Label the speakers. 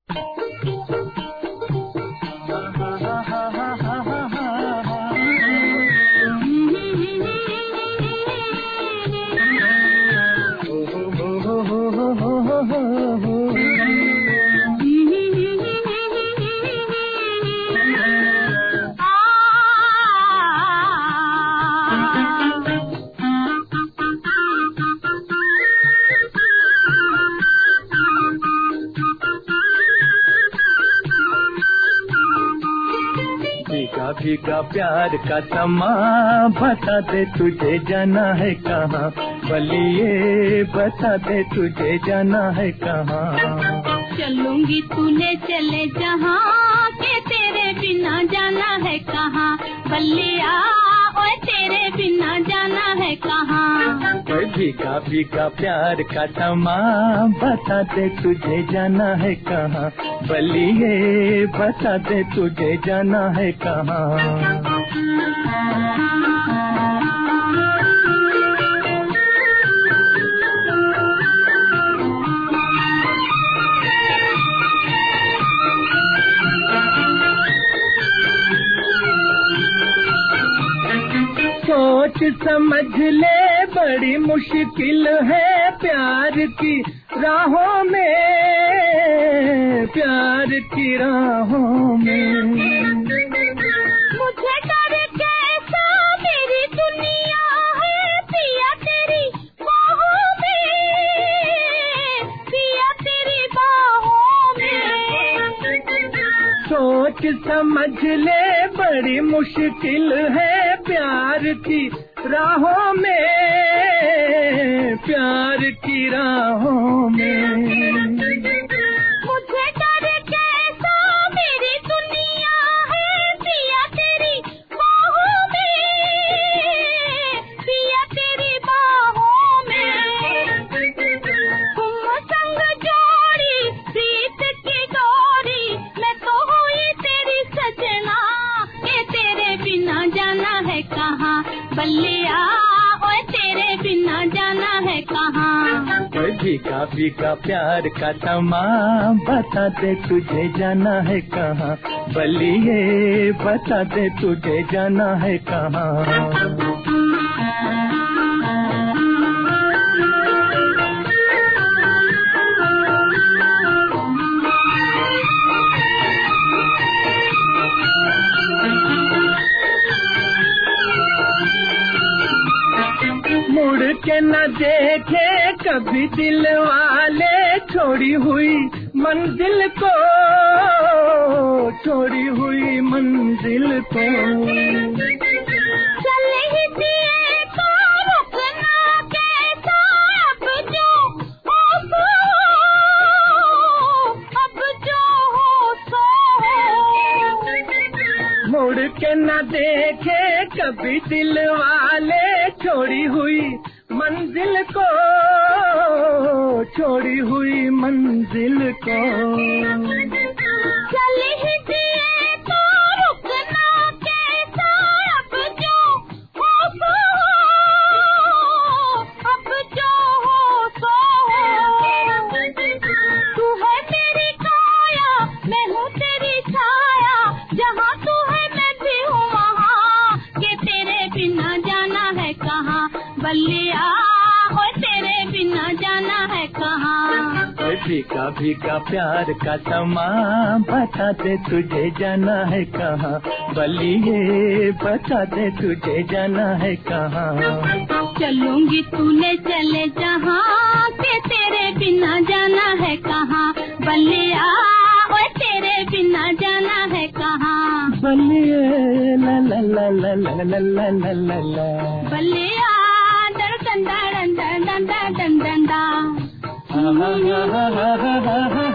Speaker 1: भीगा प्यार का समा बता दे तुझे जाना है कहाँ, बलिए बता दे तुझे जाना है कहाँ।
Speaker 2: चलूंगी तूने चले जहाँ के तेरे बिना जाना है कहाँ, बलिया ओए तेरे बिना जाना है कहाँ।
Speaker 1: भीगा भीगा प्यार का समा बता दे तुझे जाना है कहाँ, बलिए बता दे तुझे जाना है कहाँ। सोच समझ ले बड़ी मुश्किल है प्यार की राहों में, प्यार की राहों में।
Speaker 2: मुझे डर कैसा मेरी दुनिया है पिया तेरी बाहों में, पिया तेरी बाहों में।
Speaker 1: सोच समझ ले बड़ी मुश्किल है प्यार की राहों में, प्यार की राहों में।
Speaker 2: मुझे डर कैसा मेरी दुनिया है पिया तेरी बाहों में, पिया तेरी बाहों में। तुम संग जोड़ी प्रीत की डोरी, मैं तो हुई तेरी सजना के तेरे बिना जाना है कहाँ, बल्लिया ओए तेरे बिना जाना है कहाँ।
Speaker 1: भीगा भीगा प्यार का समा बता दे तुझे जाना है कहाँ, बलिए बता दे तुझे जाना है कहाँ। मुड़ के न देखे कभी दिल वाले छोड़ी हुई मंजिल को, छोड़ी हुई मंजिल को।
Speaker 2: चले ही दिए तो रुकना कैसा, अब जो हो सो।
Speaker 1: मुड़ के न देखे कभी दिल वाले छोड़ी हुई मंजिल को, छोड़ी हुई मंजिल को।
Speaker 2: चले ही दिए तो रुकना कैसा, अब जो हो सो। तू है मेरी काया, मैं हूँ तेरी छाया, जहाँ तू है मैं भी हूँ वहाँ के तेरे बिना जाना है कहाँ, बल्लिया ओए तेरे बिना जाना है कहाँ।
Speaker 1: भीगा भीगा प्यार का समा बता दे तुझे जाना है कहाँ, बलिए बता दे तुझे जाना है कहाँ।
Speaker 2: चलूंगी तूने चले जहाँ के तेरे बिना जाना है कहाँ, बल्लिया ओए तेरे बिना जाना है कहाँ।
Speaker 1: बलिए ला ला ला ला ला ला ला ला ला ला,
Speaker 2: बल्लिया दर दंदा दंदा दंदा दंदा।